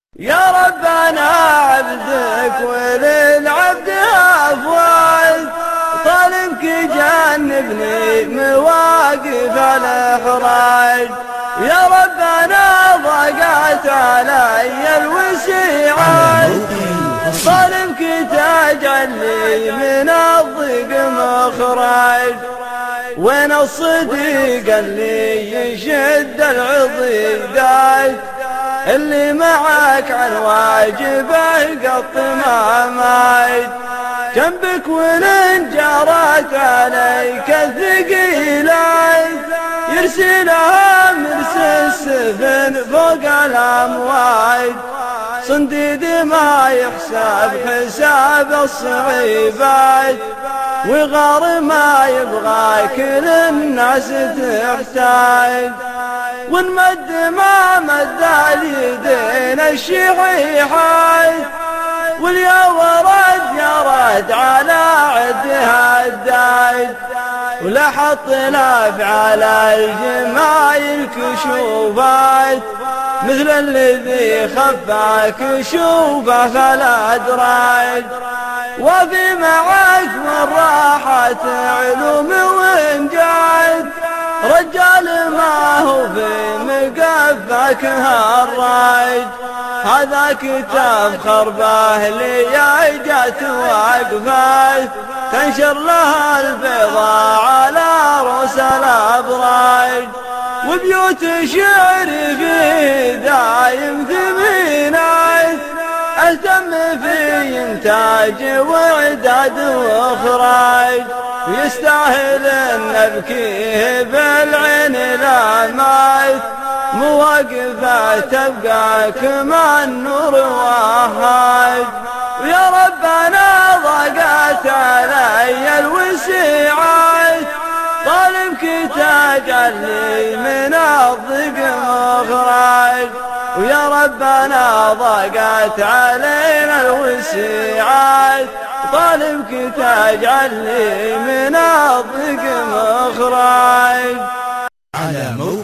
يا ربنا عبدك وللعبد أفواج، طالبك جنبني مواقف الإحراج. يا ربنا ضاقت علي الوسيعات، طالبك تجعل لي من الضيق مخرج. وين الصديق اللي يشد العضيدات، اللي معك عن واجبه قط ما مايد. جنبك وإن جرت عليك الثقيلات، يرسلها مرسل السفن فوق الأمواج. صنديد ما يحسب حساب الصعيبات، وغار ما يبغى كل الناس تحتاج. ونمد ما مد اليدين الشحيحات، واليا ورد على عدها الداج. ولا حط لاف على الجمايل كشوفات، مثل الذي خفى كشوفه فالأدراج. وفي معك من راحة علوم وانجاز، رجال ما هو في مقفك هالراج. هذا كتاب خربه لي جات واقفات، تنشر لها البيضاء على رؤوس الأبراج. وبيوت شعر فيه دايم ثمينات، اهتم في إنتاج وإعداد وإخراج. ويستاهل أن نبكيه بالعين لا مات، مواقفه تبقى كما النور وهاج. ويا ربنا ضاقت علي الوسيعات، طالبك تجعل لي من الضيق مخرج. ويا ربنا ضاقت علينا الوسيعات، طالبك تجعل لي من الضيق مخرج. على